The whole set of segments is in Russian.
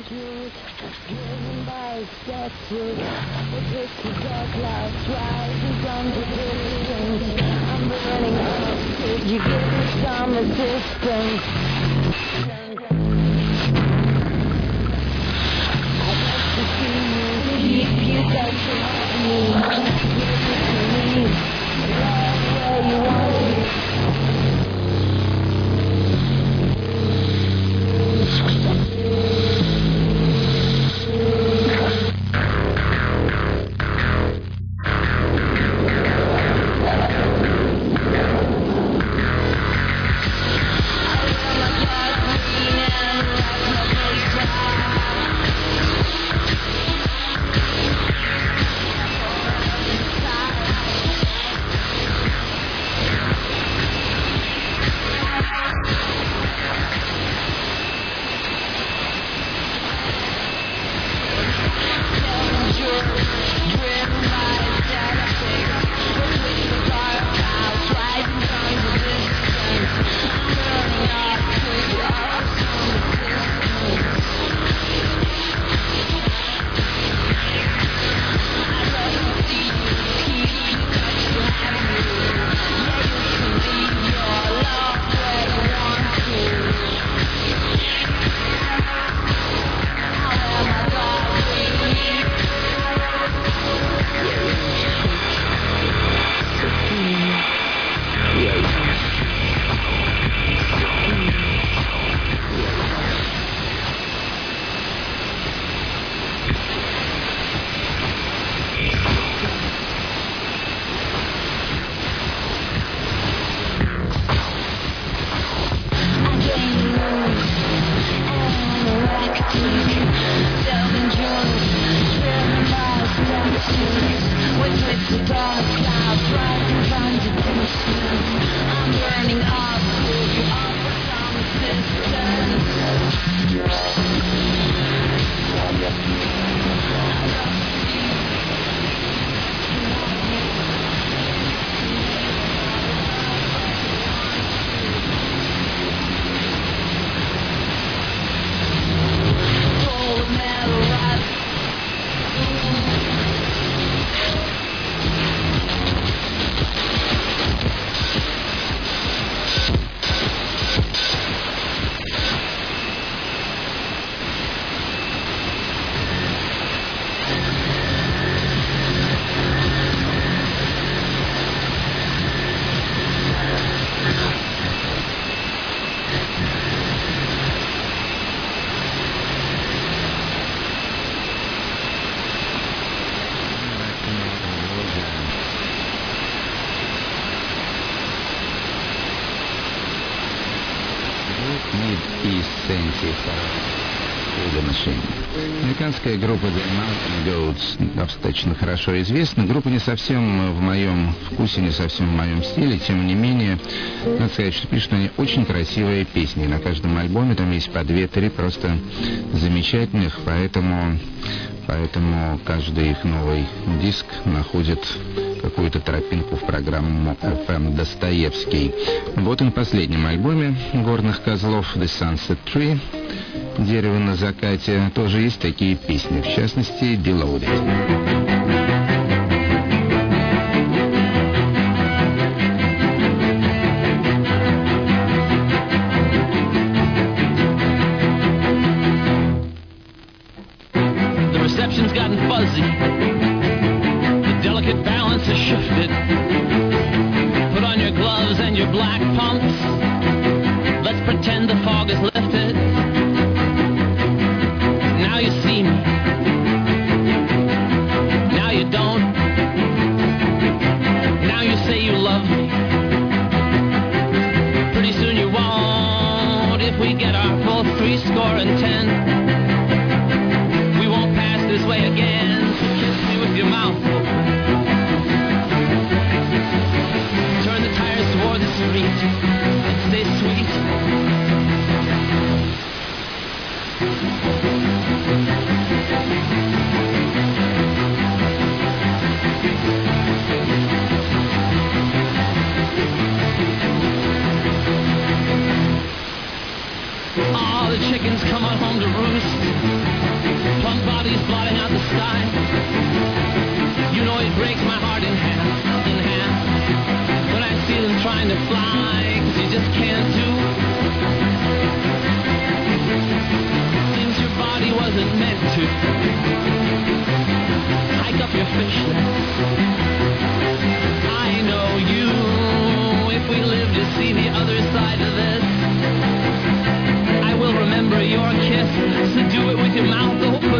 truth, driven by static. It takes the dark clouds, rising from the distance. I'm burning up, could you give me some assistance? I'd like to see you, keep you touching me. Give it to me, love where you want it. Американская группа The Mountain Goats достаточно хорошо известна. Группа не совсем в моем вкусе, не совсем в моем стиле. Тем не менее, надо сказать, что пишут они очень красивые песни. На каждом альбоме там есть по 2-3 просто замечательных. Поэтому каждый их новый диск находит какую-то тропинку в программу FM Достоевский. Вот и на последнем альбоме «Горных козлов» The Sunset Tree, «Дерево на закате», тоже есть такие песни, в частности «Below». all the chickens come on home to roost. Plump bodies blotting out the sky. You know it breaks my heart in half, when I see them trying to fly, 'cause you just can't do things your body wasn't meant to. Hike up your fishnets. I know you, if we live to see the other side of this, I will remember your kiss, so do it with your mouth open.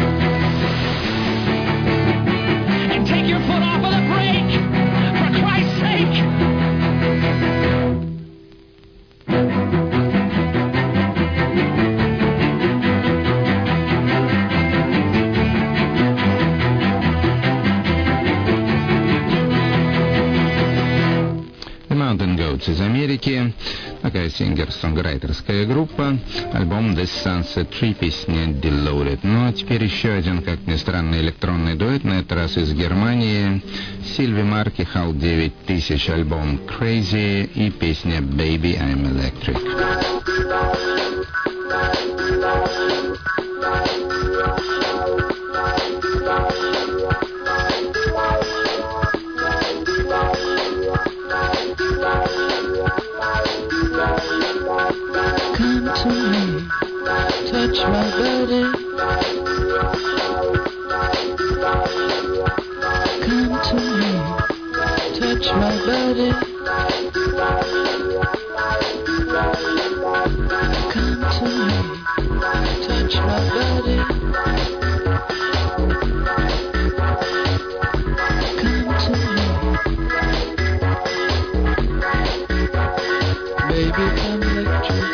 And take your foot off of the brake, for Christ's sake. Mountain Goats из Америки, такая сингер-сонграйтерская группа, альбом This Sunset Tree, песня Deloaded. Ну а теперь еще один, как ни странно, электронный дуэт, на этот раз из Германии. Сильви Марки, HAL 9000, альбом Crazy и песня Baby I'm Electric. Come to me, touch my body. Come to me, touch my body. Come to me, touch my body. Come to me, baby, I'm electric.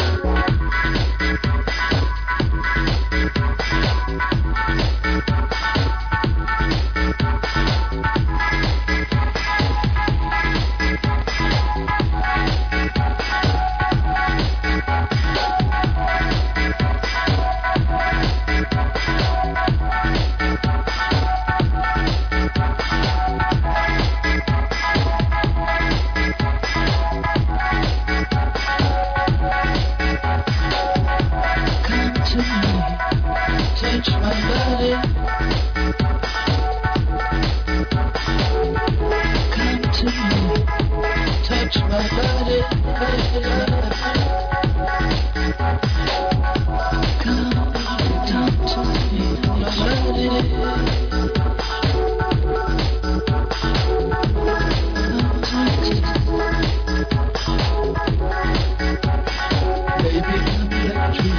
Touch my body. Come to me, touch my body. Come, talk to me, my body. Come talk to me. Baby, I'm electric.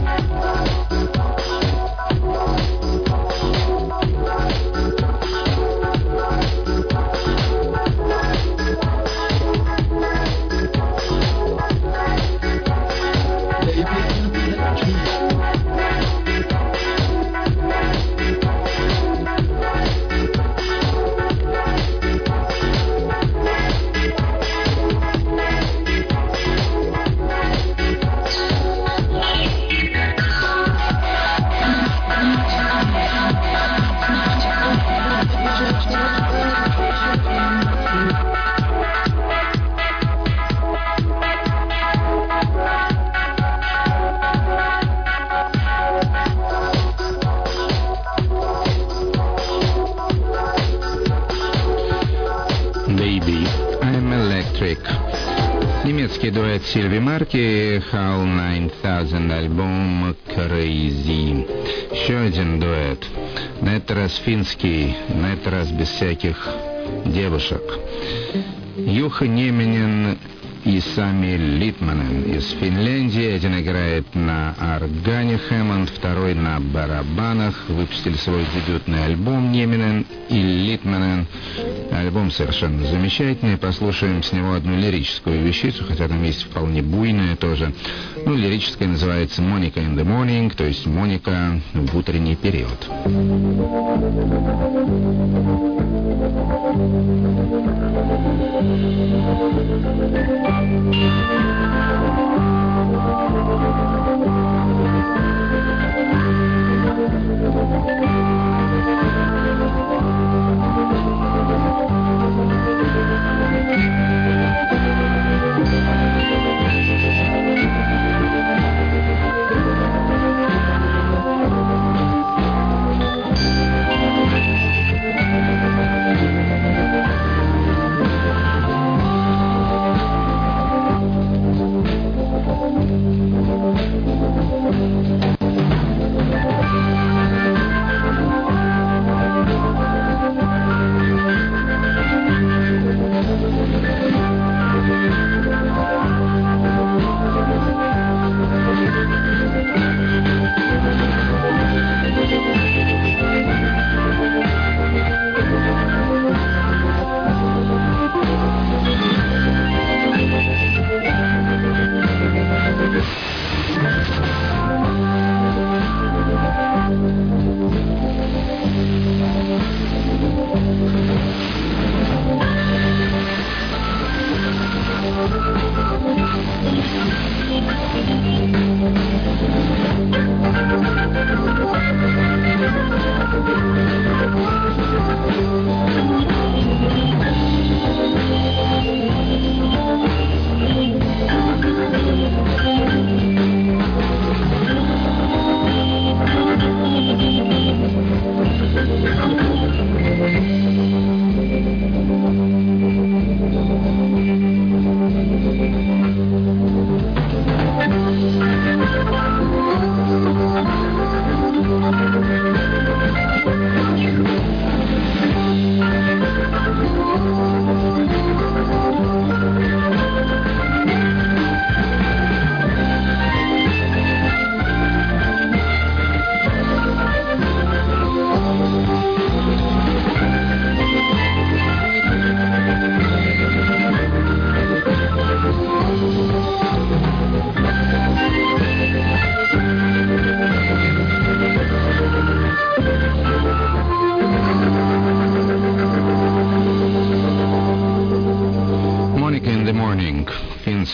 Baby I'm Electric. Немецкий дуэт Сильви Марки, HAL 9000, альбом Crazy. Еще один дуэт. На этот раз финский, на этот раз без всяких девушек. Юха Неминен и Сами Литманен из Финляндии. Один играет на органе Хэммонд, второй на барабанах. Выпустили свой дебютный альбом Неминен и Литманен. Альбом совершенно замечательный. Послушаем с него одну лирическую вещицу, хотя там есть вполне буйная тоже. Ну, лирическая называется «Monica in the Morning», то есть «Моника в утренний период».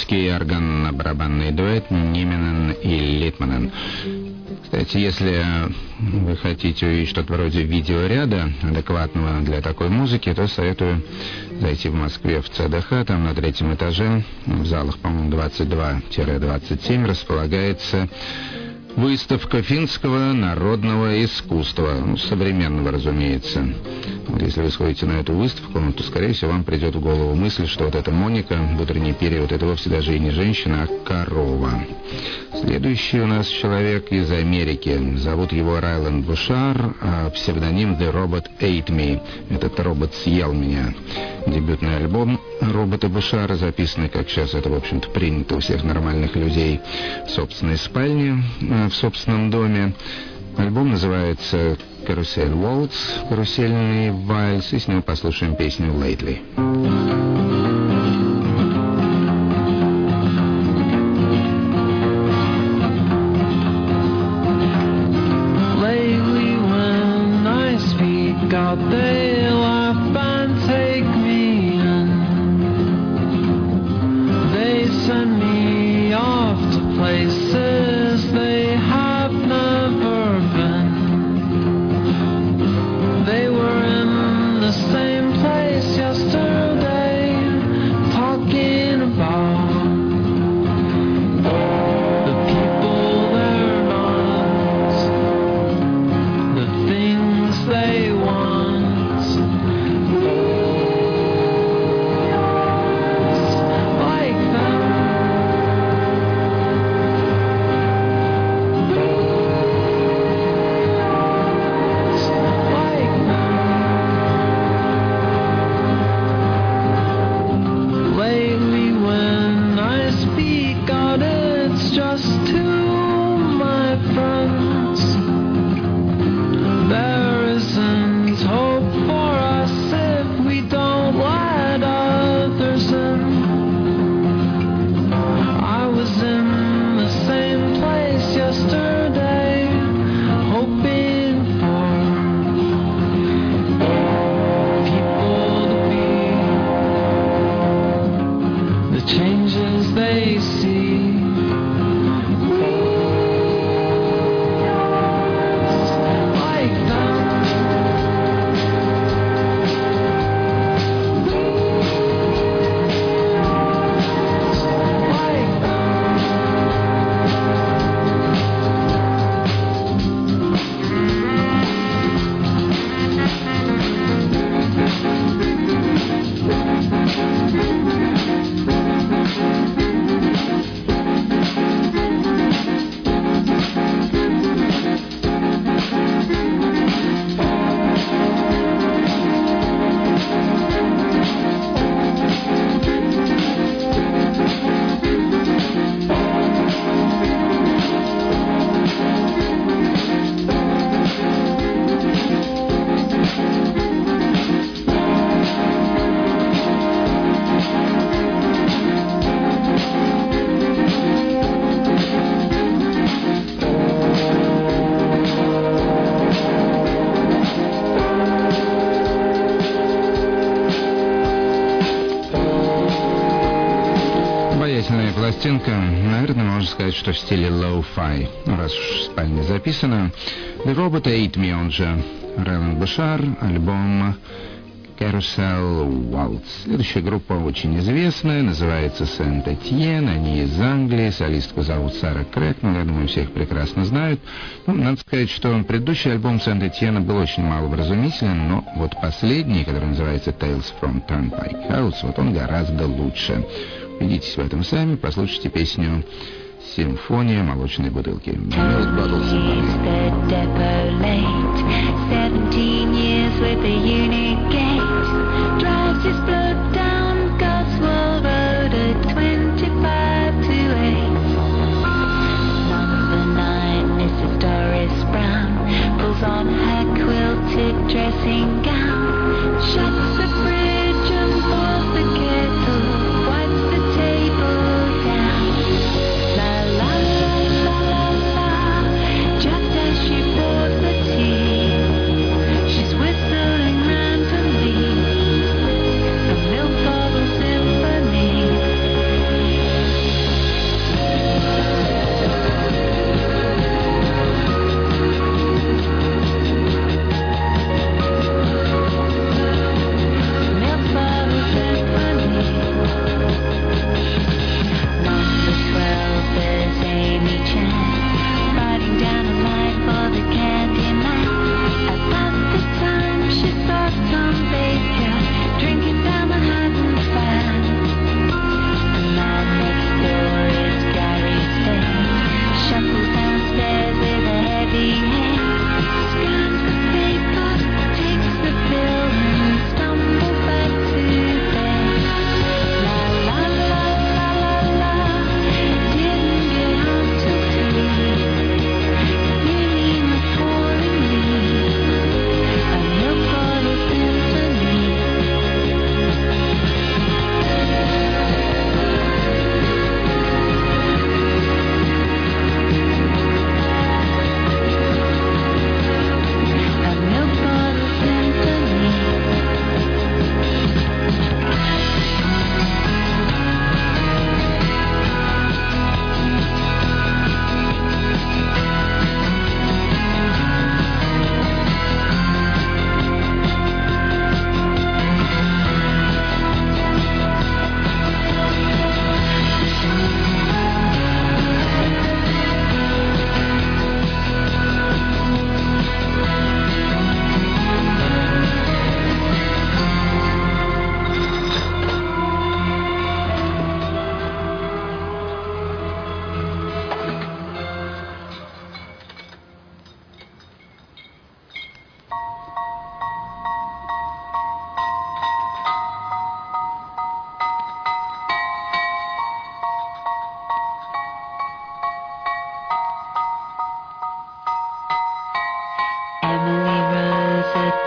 немецкий органно-барабанный дуэт Ниманен и Литманен. Кстати, если вы хотите увидеть что-то вроде видеоряда, адекватного для такой музыки, то советую зайти в Москве в ЦДХ. Там на 3-м этаже, в залах, по-моему, 22-27, располагается выставка финского народного искусства, современного, разумеется. Вот если вы сходите на эту выставку, то, скорее всего, вам придет в голову мысль, что вот эта Моника в утренний период, это вовсе даже и не женщина, а корова. Следующий у нас человек из Америки. Зовут его Райланд Бушар, а псевдоним The Robot Ate Me. Этот робот съел меня. Дебютный альбом робота Бушара, записанный, как сейчас это, в общем-то, принято у всех нормальных людей, в собственной спальне, в собственном доме. Альбом называется «Carousel Waltz», «Карусельный вальс», и с него послушаем песню «Lately». Пластинка, наверное, можно сказать, что в стиле лоу-фай, раз уж в спальне записано. The Robot Ate Me, он же Райланд Бушар, альбом Carousel Waltz. Следующая группа очень известная, называется Сент-Этьен, они из Англии, солистку зовут Сара Крэкнелл, я думаю, все их прекрасно знают. Надо сказать, что предыдущий альбом Сент-Этьена был очень маловразумителен, но вот последний, который называется Tales from Turnpike House, вот он гораздо лучше. Убедитесь в этом сами, послушайте песню «Симфония молочной бутылки». Milk Bottle Symphony. 17 years with a unit gate, drives his blood down Goswell Road at 25 to 8. Number 9, Mrs. Doris Brown, pulls on her quilted dressing gown, shuts the fridge and pours the kettle, wipes the table down. La la la la la la, just as she pours the tea, she's whistling randomly a milk bottle symphony.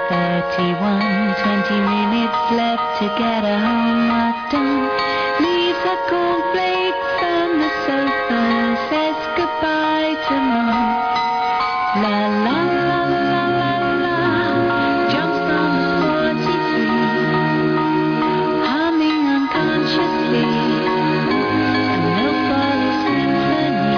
6:31, 20 minutes left to get a homework done. Leaves her cornflakes on the sofa, says goodbye to Mum. La la la la la la, jumps on the 43, humming unconsciously, a milk bottle symphony.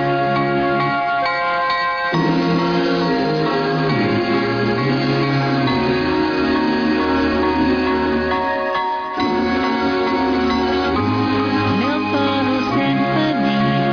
Milk bottle symphony.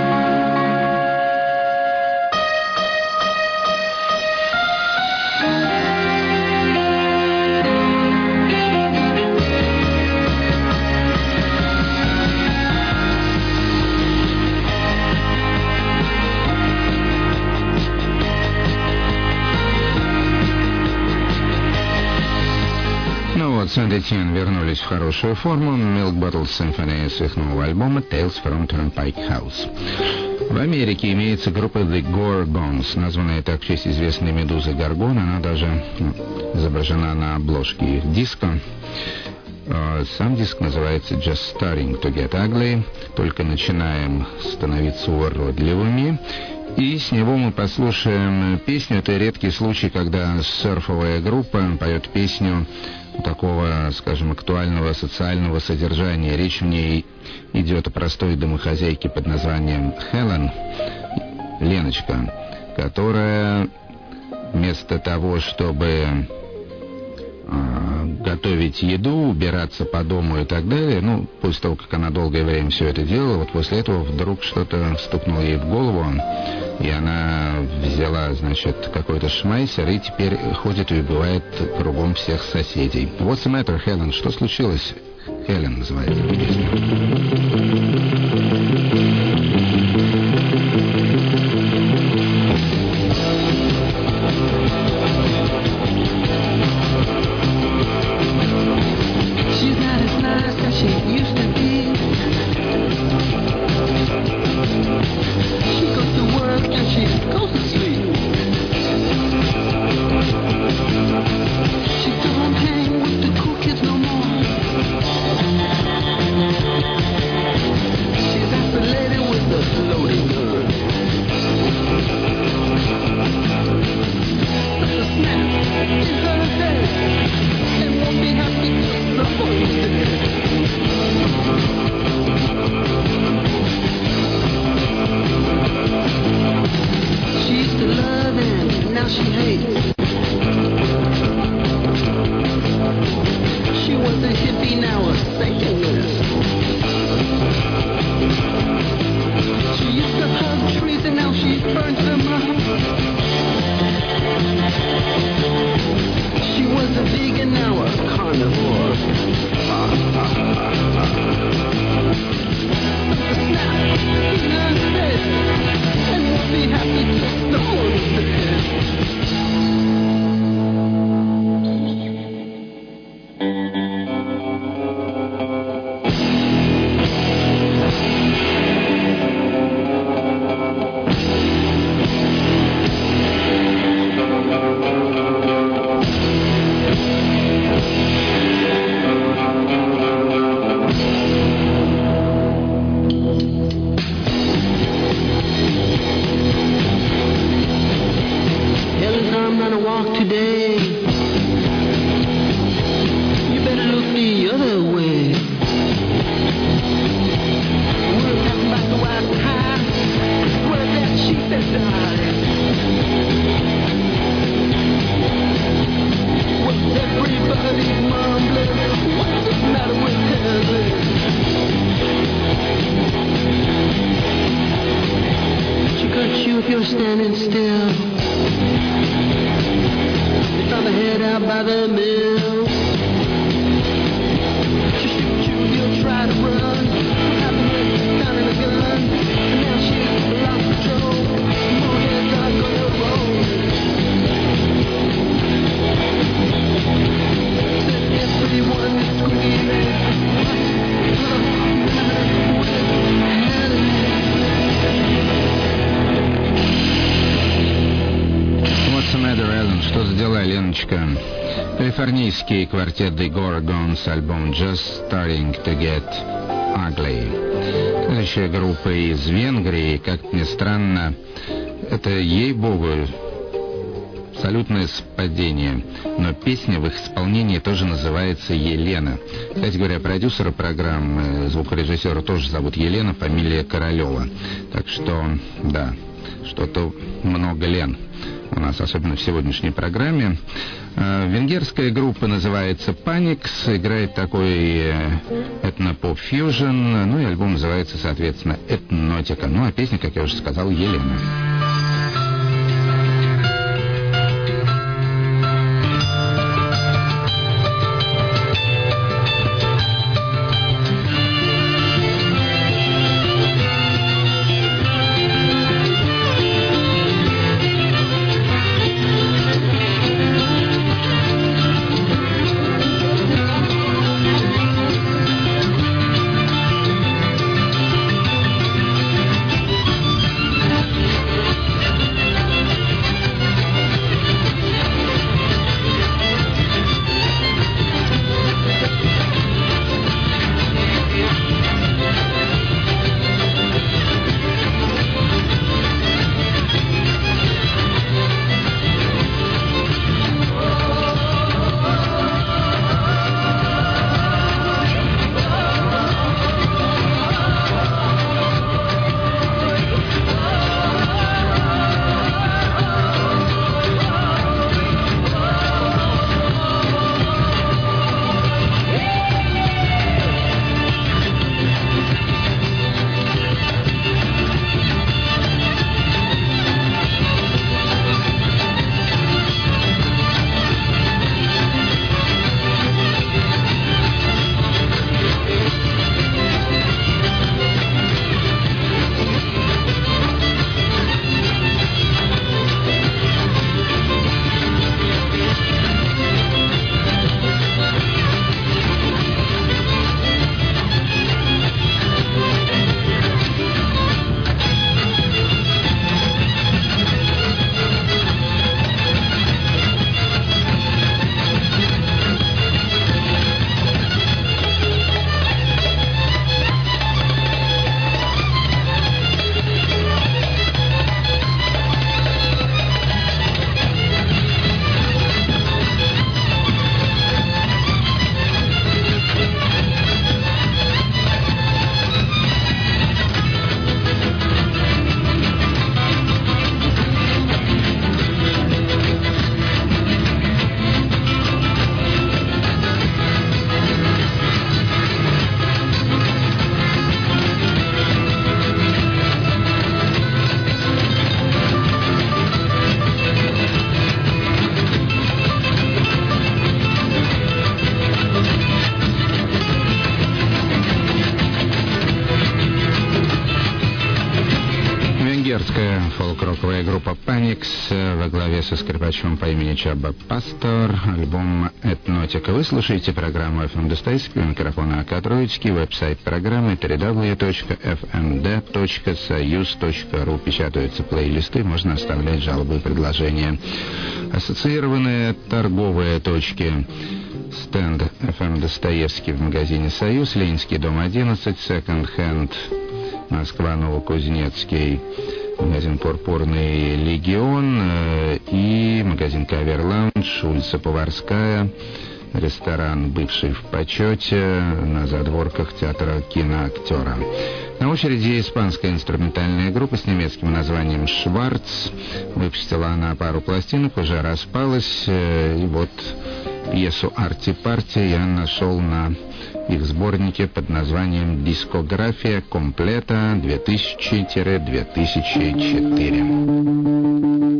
Ну вот, Сент-Этьен вернулись в хорошую форму. Milk Bottle Symphony с их нового альбома Tales from Turnpike House. В Америке имеется группа The Gorgons, названная так в честь известной медузы Горгон. Она даже изображена на обложке их диска. Сам диск называется Just Starting to Get Ugly. Только начинаем становиться уродливыми. И с него мы послушаем песню. Это редкий случай, когда серфовая группа поет песню такого, скажем, актуального социального содержания. Речь в ней идет о простой домохозяйке под названием Хелен, Леночка, которая вместо того, чтобы готовить еду, убираться по дому и так далее, ну, после того, как она долгое время все это делала, вот после этого вдруг что-то стукнуло ей в голову, и она взяла, значит, какой-то шмайсер, и теперь ходит и убивает кругом всех соседей. What's the matter, Helen? Что случилось? Хелен называется песня. Что за дела, Леночка? Калифорнийский квартет The Gorgons, альбом Just Starting to Get Ugly. Следующая группа из Венгрии, как ни странно, это, ей-богу, абсолютное совпадение, но песня в их исполнении тоже называется «Елена». Кстати говоря, продюсера программы, звукорежиссера тоже зовут Елена, фамилия Королева. Так что, да, что-то много Лен у нас, особенно в сегодняшней программе. Венгерская группа называется Паникс, играет такой этно-поп-фьюжн, ну и альбом называется, соответственно, «Этнотика». Ну а песня, как я уже сказал, «Елена». Фолк-роковая группа Паникс во главе со скрипачом по имени Чаба Пастор, альбом «Этнотика». Вы слушаете программу FM Достоевский, у микрофона АК Троицкий, веб-сайт программы www.fmd.soyuz.ru. Печатаются плейлисты, можно оставлять жалобы и предложения. Ассоциированные торговые точки: стенд FM Достоевский в магазине «Союз», Ленинский дом 11, секонд-хенд Москва, Новокузнецкий, магазин «Пурпурный легион» и магазин «Кавер Лаунж», улица Поварская, ресторан «Бывший в почете» на задворках театра киноактера. На очереди испанская инструментальная группа с немецким названием «Шварц». Выпустила она пару пластинок, уже распалась, и вот пьесу «Арти-парти» я нашел на их сборнике под названием «Дискография комплета 2000-2004».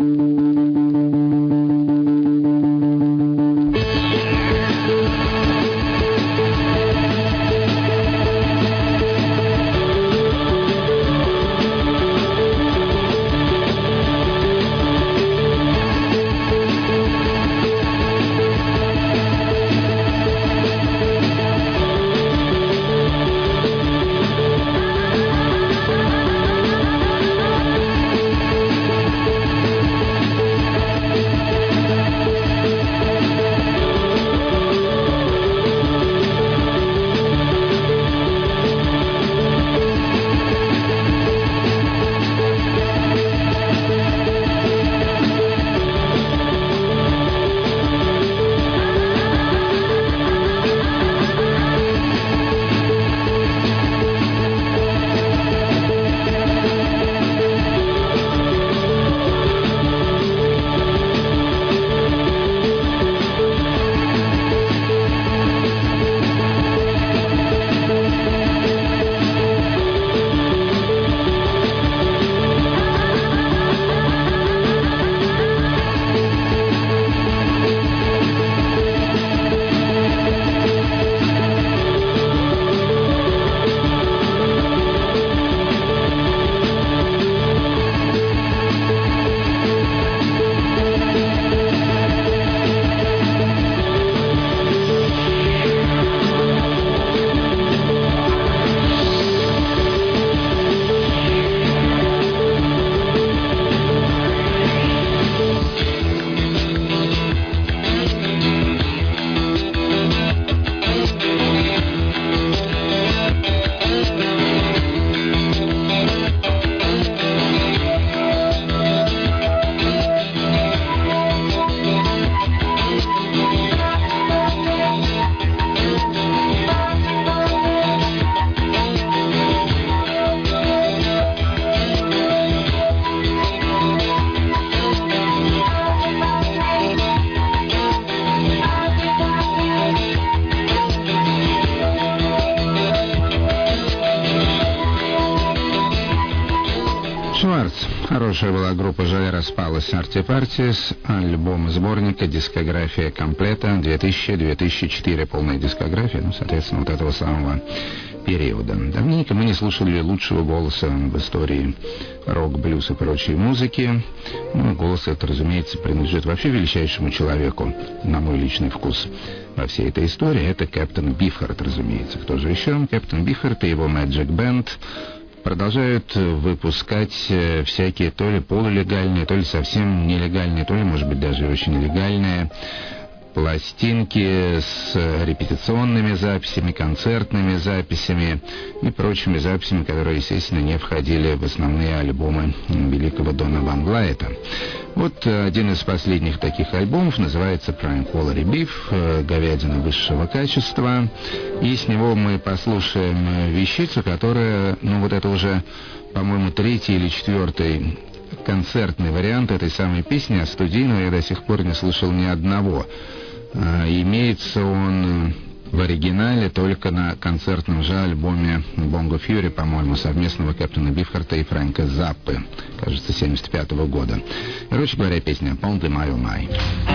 хорошая была группа «Жаль, распалась Artie Parties», альбом сборника «Дискография комплета» 2000-2004, полная дискография, ну, соответственно, вот этого самого периода. Давненько мы не слушали лучшего голоса в истории рок, блюз и прочей музыки. Ну, голос этот, разумеется, принадлежит вообще величайшему человеку, на мой личный вкус, во всей этой истории. Это Кэптон Бифхард, разумеется. Кто же еще? Кэптон Бифхард и его Magic Band продолжают выпускать всякие то ли полулегальные, то ли совсем нелегальные, то ли, может быть, даже очень легальные пластинки с репетиционными записями, концертными записями и прочими записями, которые, естественно, не входили в основные альбомы великого Дона Ван Блайта. Вот один из последних таких альбомов называется Prime Quality Beef, говядина высшего качества, и с него мы послушаем вещицу, которая, ну вот это уже, по-моему, 3-й или 4-й концертный вариант этой самой песни, а студийного я до сих пор не слышал ни одного. Имеется он в оригинале только на концертном же альбоме Bongo Fury, по-моему, совместного Кэптона Бифхарта и Фрэнка Заппы, кажется, 75-го года. Короче говоря, песня «On the My Oh My».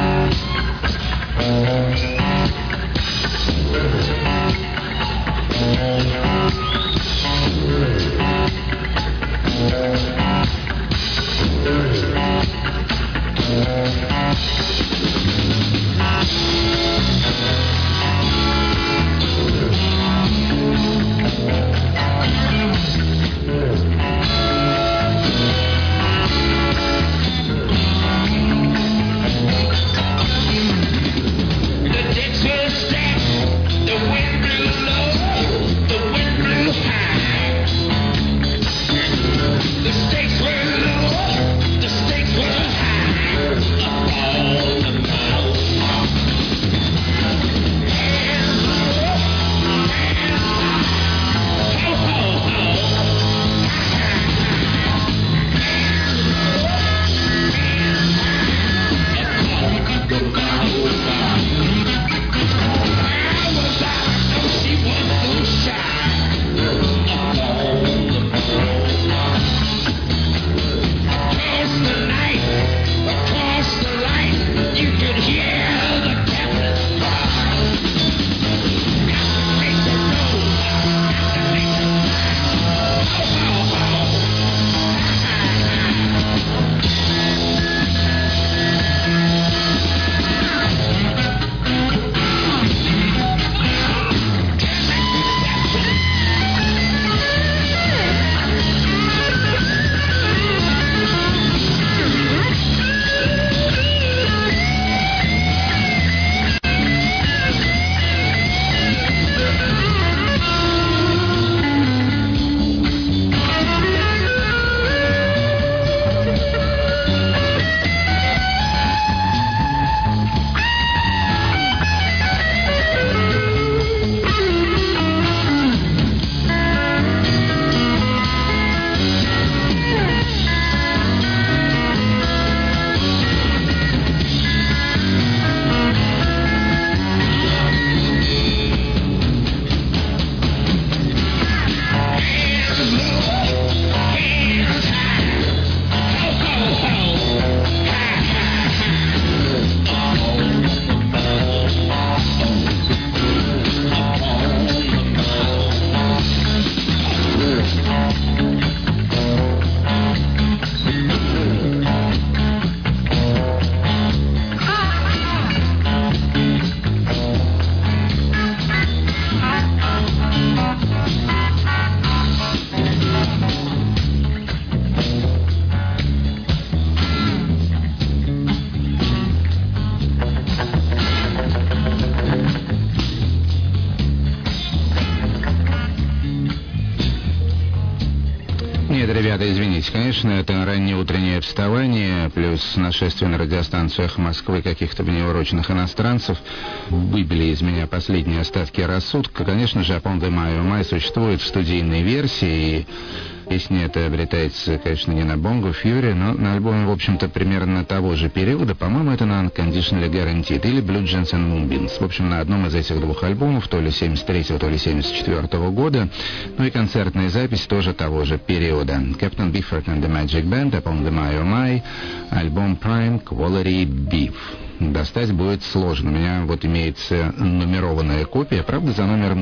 Ребята, извините, конечно, это раннее утреннее вставание, плюс нашествие на радиостанцию «Эхо Москвы» каких-то внеурочных иностранцев выбили из меня последние остатки рассудка. Конечно же, «Upon the My Oh My» существует в студийной версии, и Песня эта обретается, конечно, не на Bongo Fury, но на альбоме, в общем-то, примерно того же периода. По-моему, это на Unconditionally Guaranteed или Blue Jeans and Moonbeams. В общем, на одном из этих двух альбомов, то ли 73-го, то ли 74-го года. Ну и концертная запись тоже того же периода. Captain Beefheart and the Magic Band, Upon the My Oh My, альбом Prime Quality Beef. Достать будет сложно. У меня вот имеется нумерованная копия, правда, за номером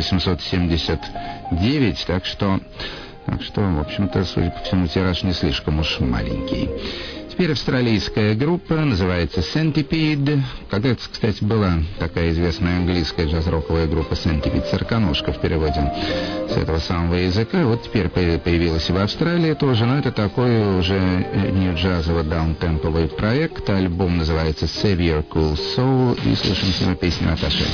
1879, так что, в общем-то, судя по всему, тираж не слишком уж маленький. Теперь австралийская группа, называется Centipede. Когда-то, кстати, была такая известная английская джаз-роковая группа Centipede, «Сороконожка» в переводе с этого самого языка. Вот теперь появилась и в Австралии тоже, но это такой уже нью-джазово-даунтемповый проект. Альбом называется Save Your Cool Soul, и слушаем с него песню «Аташе».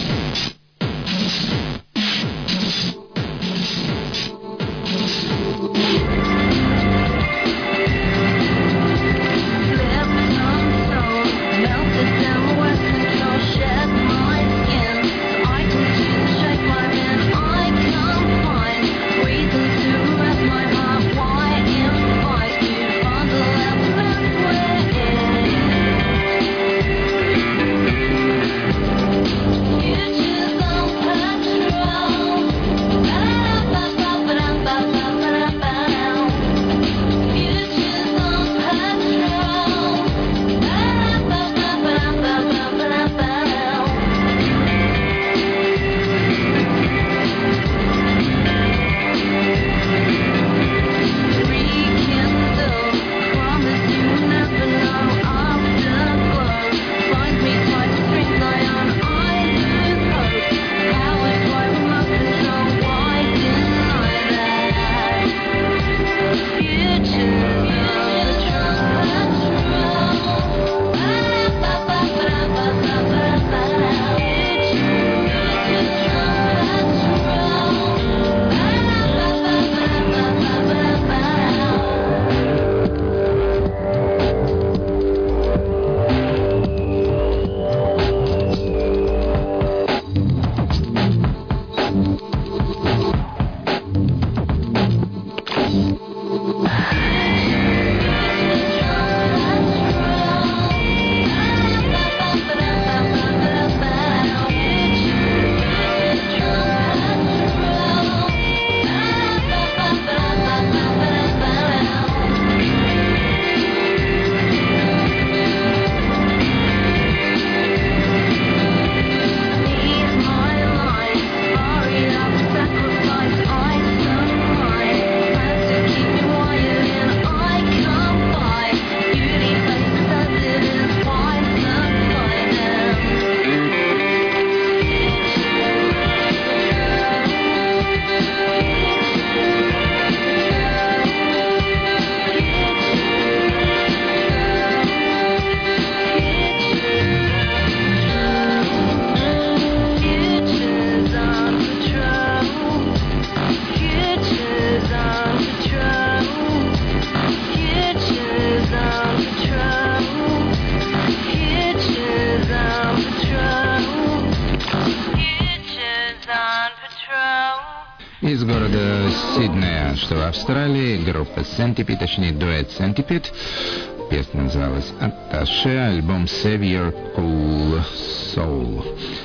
Из города Сиднея, что в Австралии, группа Centipede, точнее дуэт Centipede. Песня называлась «Аташе», альбом «Save Your Cool Soul».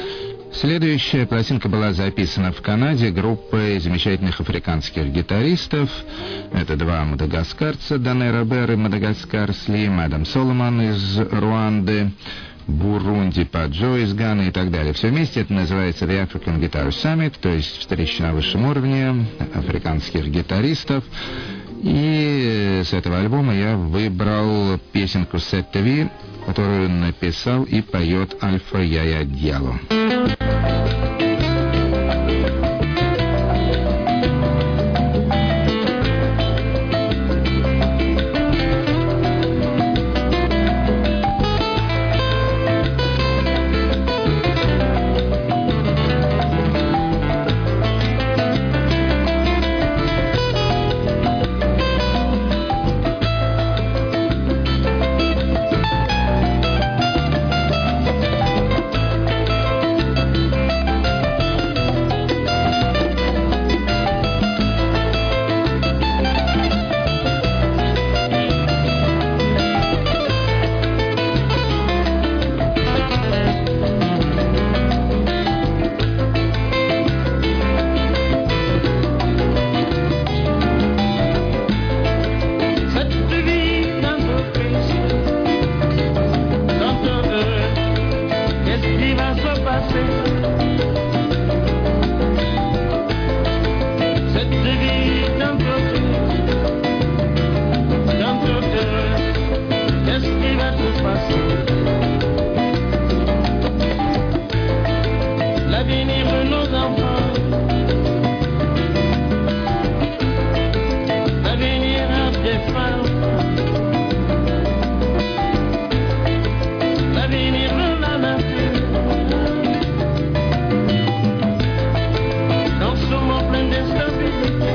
Следующая пластинка была записана в Канаде группой замечательных африканских гитаристов. Это два мадагаскарца, Дане Робер и Мадагаскар Слим, Адам Соломон из Руанды, Бурунди Паджо из Ганы и так далее. Все вместе это называется The African Guitar Summit, то есть встреча на высшем уровне африканских гитаристов. И с этого альбома я выбрал песенку «Сетте Ви», которую написал и поет Альфа Яя Дьяло. passé. Cette vie d'un torture, qu'est-ce qui va se passer? L'avenir de nos enfants, l'avenir des femmes, l'avenir de la nature. Dans ce monde plein d'instabilité,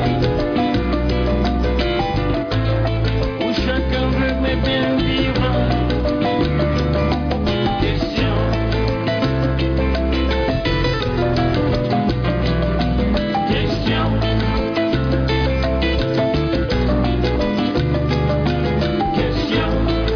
où chacun veut mais bien vivre. Question, question, question.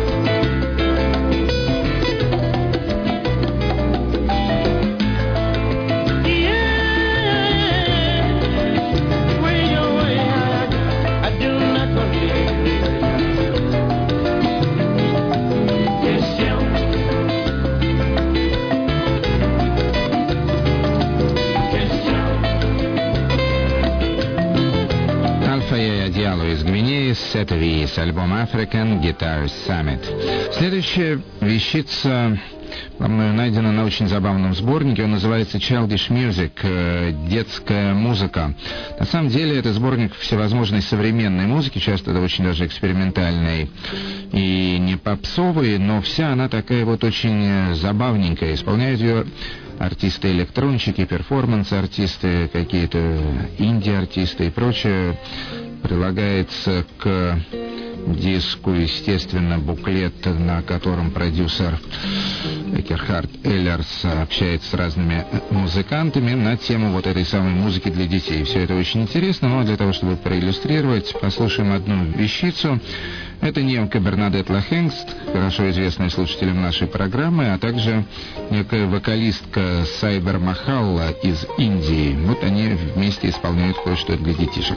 Альфа Яя Диалло из Гвинеи, Сет Ви с альбома African Guitar Summit. Следующая вещица мною найдена на очень забавном сборнике. Он называется Childish Music, детская музыка. На самом деле это сборник всевозможной современной музыки, часто это очень даже экспериментальной и не попсовой, но вся она такая вот очень забавненькая. Исполняют ее артисты-электронщики, перформанс-артисты, какие-то инди-артисты и прочее. Прилагается к диску, естественно, буклет, на котором продюсер Экерхард Эллерс общается с разными музыкантами на тему вот этой самой музыки для детей. Все это очень интересно, но для того, чтобы проиллюстрировать, послушаем одну вещицу. Это немка Бернадет Лахенгст, хорошо известная слушателям нашей программы, а также некая вокалистка Сайбер Махалла из Индии. Вот они вместе исполняют кое-что для детишек.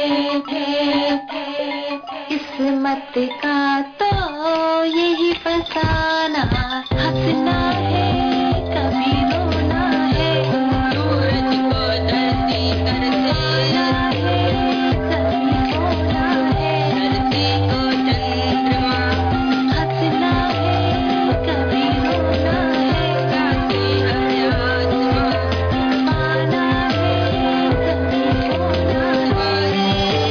किस्मत का तो यही फसाना हंसना है कभी रोना है सूरज को धरती तरसाना है कभी रोना है धरती को चंद्रमा हंसना है कभी रोना है गाती है आसमां पाना है कभी रोना है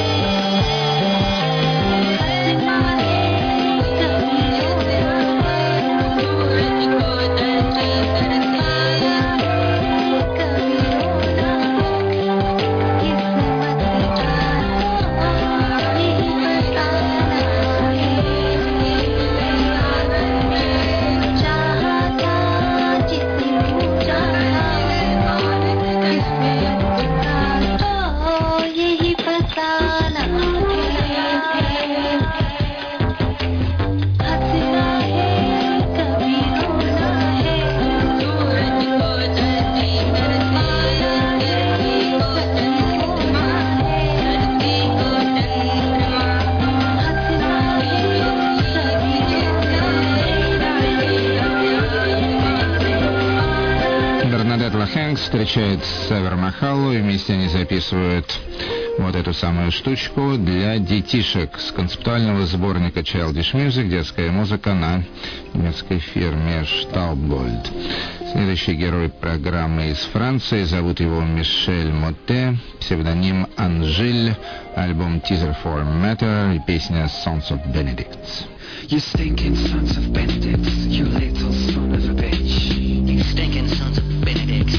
Встречает Сайбер Махаллу, и вместе они записывают вот эту самую штучку для детишек с концептуального сборника Childish Music, детская музыка на немецкой фирме Staubgold. Следующий герой программы из Франции, зовут его Мишель Моте, псевдоним Анжиль, альбом Teaser for Matter и песня Sons of Benedicts. You stinking sons of Benedicts, you little son of a bitch. You stinking sons of Benedicts.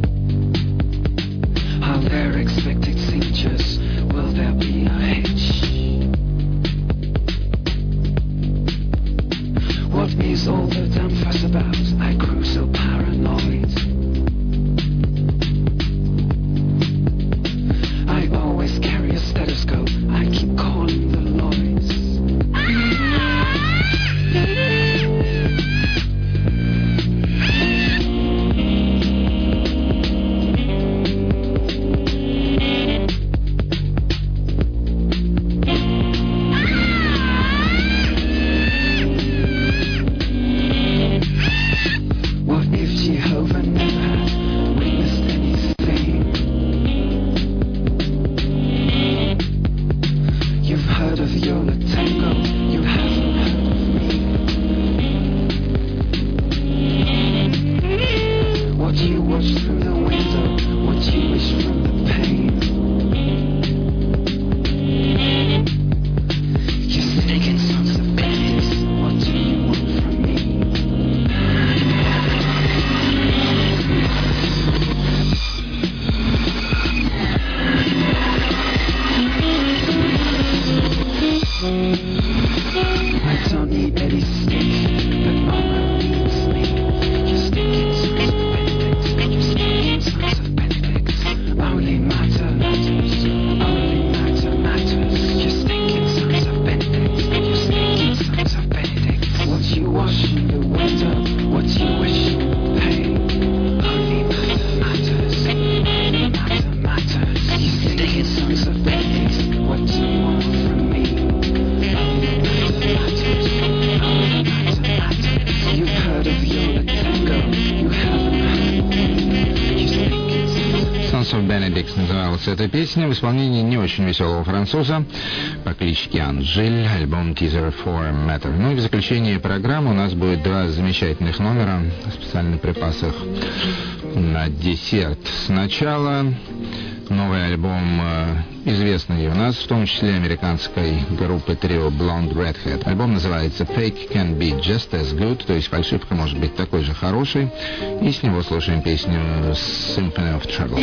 Are there expected signatures? Will there be a hitch? What is all the damn fuss about? I grew so paranoid. I always carry a stethoscope. I keep calling the Lloyds. caution, you wonder what you wish. Hey, only matters. You singing songs of endings. What do you want from me? Only matters. You've heard of Yola Tango. You haven't heard me. You think it's Sons of Benedicts называлась эта песня в исполнении не очень веселого француза по кличке Анжиль, альбом Teaser for Matter. Ну и в заключение программы у нас будет два замечательных номера в специальных припасах на десерт. Сначала новый альбом известный у нас, в том числе американской группы трио Blonde Redhead. Альбом называется Fake Can Be Just As Good, то есть фальшивка может быть такой же хорошей. И с него слушаем песню Symphony of Trouble.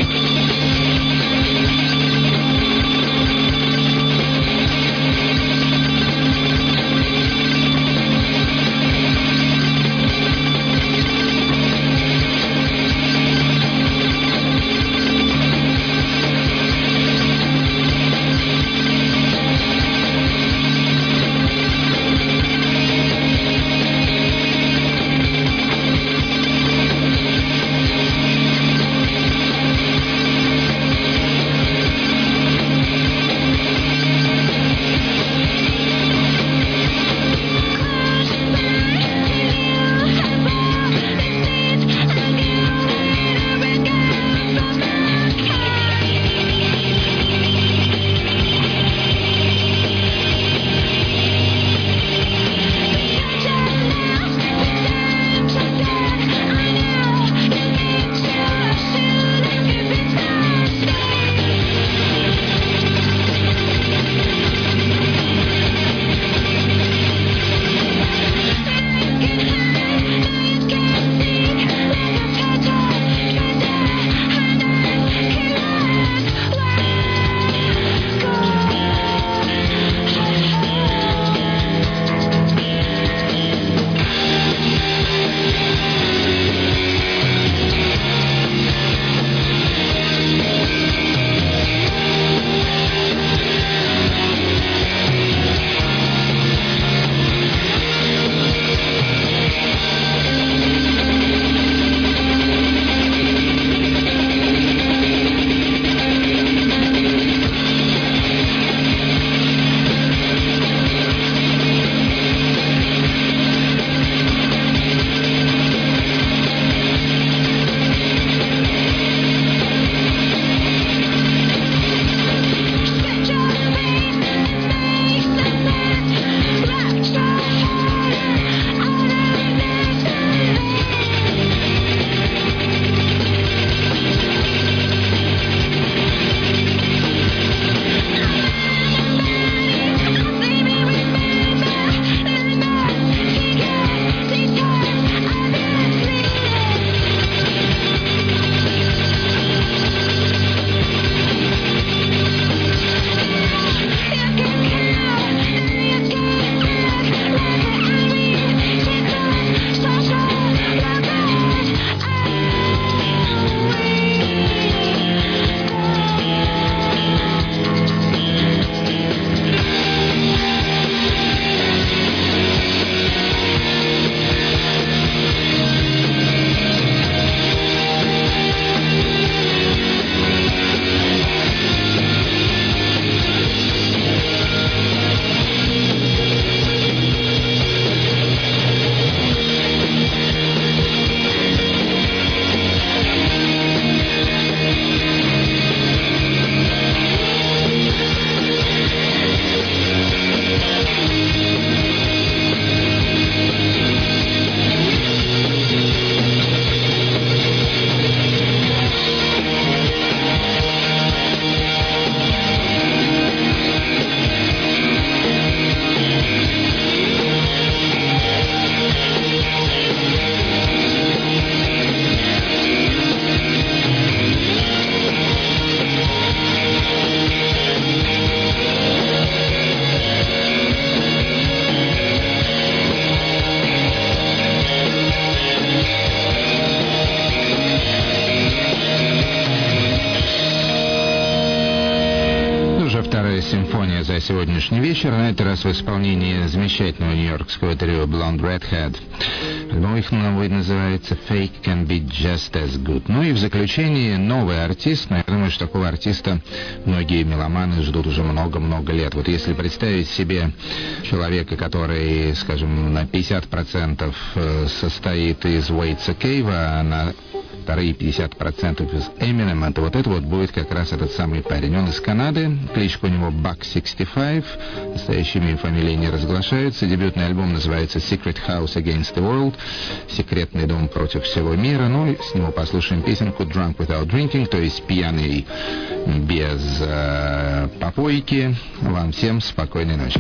за сегодняшний вечер, на этот раз в исполнении замечательного нью-йоркского трио Blonde Redhead. Альбом их новый называется Fake Can Be Just As Good. Ну и в заключении новый артист. Я думаю, что такого артиста многие меломаны ждут уже много-много лет. Вот если представить себе человека, который, скажем, на 50% состоит из Уэйтса Кейва, а на вторые 50% из Эминема, то вот это вот будет как раз этот самый парень. Он из Канады, кличка у него Buck65, настоящее имя и фамилия не разглашаются. Дебютный альбом называется Secret House Against the World, секретный дом против всего мира. Ну и с него послушаем песенку Drunk Without Drinking, то есть пьяный без попойки. Вам всем спокойной ночи.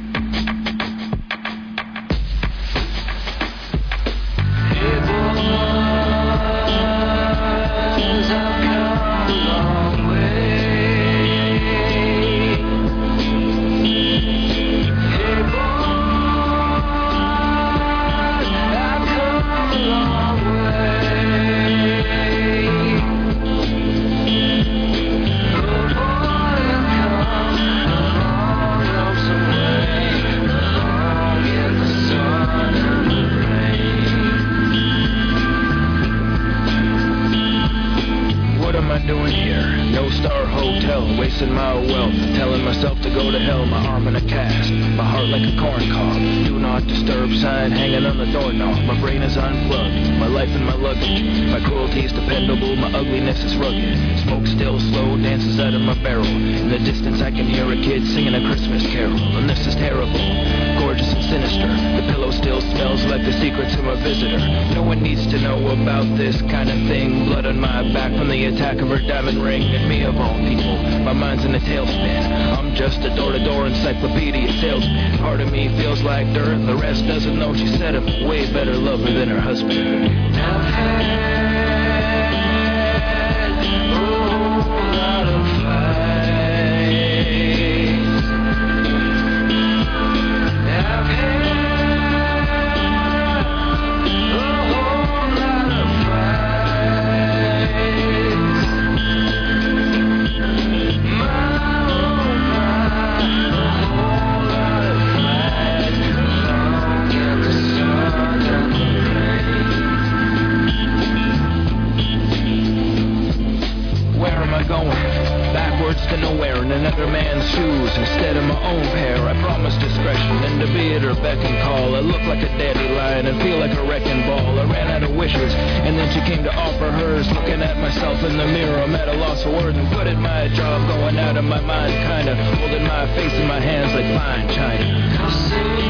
My wealth, telling myself to go to hell, my arm in a cast, my heart like a corn cob, do not disturb sign hanging on the doorknob, my brain is unplugged, my life in my luggage, my cruelty is dependable, my ugliness is rugged, smoke still slow dances out of my barrel, in the distance I can hear a kid singing a Christmas carol, and this is terrible, gorgeous and sinister, the pillow still smells like the secrets of a visitor, no one needs to know about this kind of thing, blood on my back from the attack of her diamond ring, and me of all people, my mind's in a tailspin. I'm just a door-to-door encyclopedia salesman. Part of me feels like dirt, the rest doesn't know she said I'm a way better lover than her husband. I've had a whole lot of fights. I've had a whole lot of to nowhere in another man's shoes instead of my own pair. I promise discretion and to be at her beck and call. I look like a dandelion and feel like a wrecking ball. I ran out of wishes and then she came to offer hers. Looking at myself in the mirror, I'm at a loss of words and good at my job, going out of my mind, kinda holding my face in my hands like fine china.